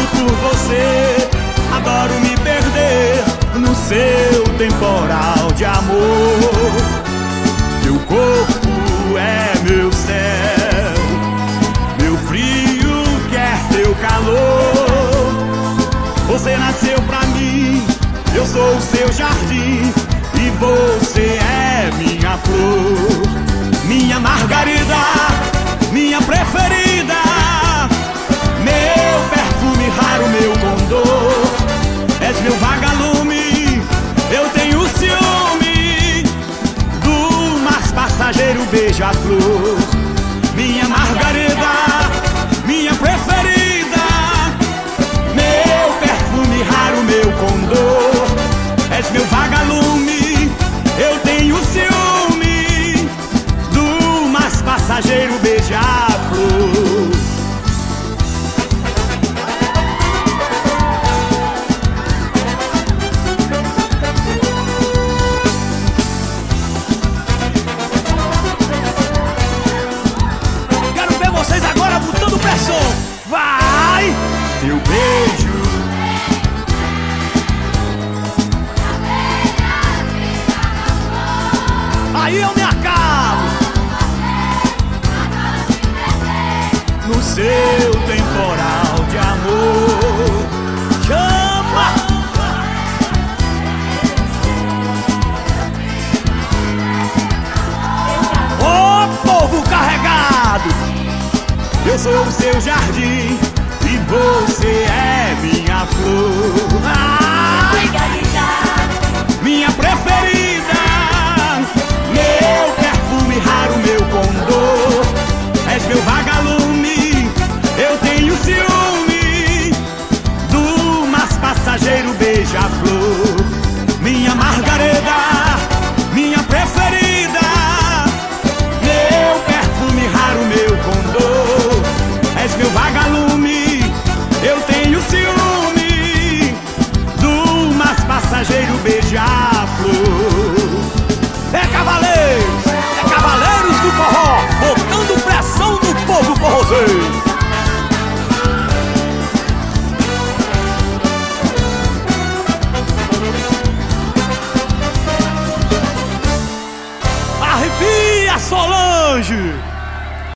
por você, adoro me perder no seu temporal de amor. Teu corpo é meu céu, meu frio quer teu calor. Você nasceu pra mim, eu sou o seu jardim, e você é minha flor, minha margarida, minha preferida, meu perfume raro, meu condor. És meu vagalume, eu tenho ciúme do mais passageiro beija-flor. Minha margarida, minha preferida, meu perfume raro, meu condor. És meu vagalume, eu tenho ciúme do mais passageiro beija-flor. Quero ver vocês agora botando pressão. Vai! Teu beijo, Aí eu me acabo. no seu temporal de amor. Chama! Ô povo carregado! Eu sou o seu jardim e você é minha flor. Minha preferida, meu perfume raro, meu condor. És meu vagalume, eu tenho ciúme do mais passageiro beija-flor. Minha margarida, minha preferida, meu perfume raro, meu condor. És meu vagalume, eu tenho ciúme do mais passageiro beija-flor. É cavaleiros do forró, botando pressão no povo forrozeiro. Arrepia, Solange!